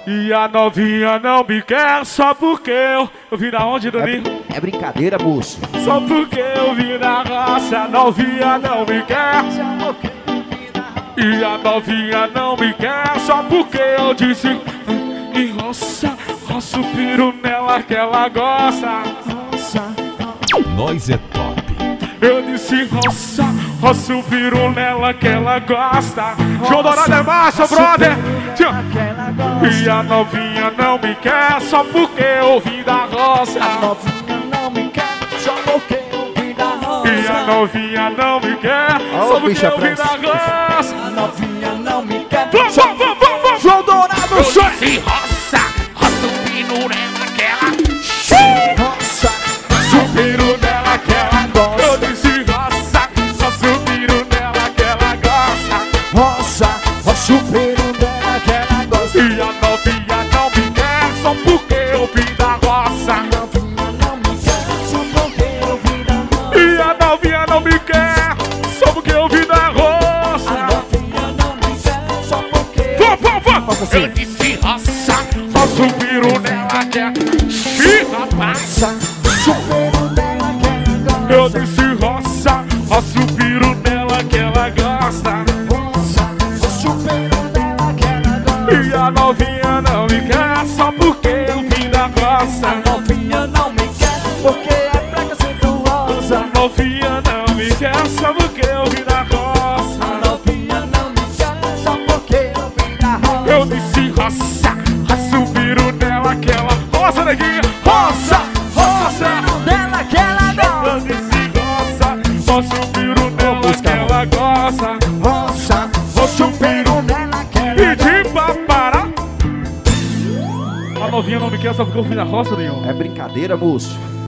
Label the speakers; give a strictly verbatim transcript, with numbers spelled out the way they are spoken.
Speaker 1: E a novinha não me quer só porque eu... Eu vim da onde, Dani?
Speaker 2: É, é brincadeira, moço.
Speaker 1: Só porque eu vim da roça, a novinha não me quer. E a novinha não me quer só porque eu disse e roça, roça o piru nela que ela gosta.
Speaker 3: Nós é top.
Speaker 1: Eu disse roça, roça o piru nela que ela gosta. João Dourado é massa, brother. E a novinha não me quer só porque eu vim da roça.
Speaker 2: A novinha não me quer só porque eu vim da roça.
Speaker 1: E a novinha não me quer
Speaker 2: oh,
Speaker 1: só porque eu vim
Speaker 2: França.
Speaker 1: da roça.
Speaker 2: A novinha não me quer.
Speaker 1: Vamos, vamos, vamos, vamos.
Speaker 2: João Dourado,
Speaker 1: Eu
Speaker 2: sai.
Speaker 1: disse roça, roça o piru nela que ela
Speaker 2: Roça,
Speaker 1: roça o piru nela que ela gosta. Eu disse roça, roça o piru nela que ela gosta.
Speaker 2: roça, roça o peru dela que ela gosta.
Speaker 1: E a novinha não me quer só porque eu vim da roça.
Speaker 2: A novinha não me quer só porque eu vim da roça.
Speaker 1: E a novinha não me quer só porque eu vim da
Speaker 2: A
Speaker 1: roça.
Speaker 2: novinha não me quer só porque
Speaker 1: Vamos, vamos, vamos.
Speaker 2: Você.
Speaker 1: Eu disse roça, roça o piru nela que ela gosta.
Speaker 2: roça, o peru dela que ela gosta.
Speaker 1: Eu disse roça, roça o piru nela que ela gosta.
Speaker 2: Roça, roça o peru dela que ela gosta.
Speaker 1: E a novinha não me quer só porque eu vim da roça.
Speaker 2: A novinha não me quer porque é preconceituosa.
Speaker 1: A novinha não me quer só porque eu vim da roça.
Speaker 2: A novinha não me quer só porque eu vim da roça.
Speaker 1: Eu disse roça, roça o piru nela que ela gosta, neguinha. Roça, roça.
Speaker 2: Dela que ela
Speaker 1: Eu
Speaker 2: gosta.
Speaker 1: disse roça, roça o piru nela que ela gosta.
Speaker 2: Roça, roça o peru dela que ela gosta.
Speaker 1: Pedi pra parar. A novinha não me quer só porque eu vim da roça, nenhum.
Speaker 2: É brincadeira, moço.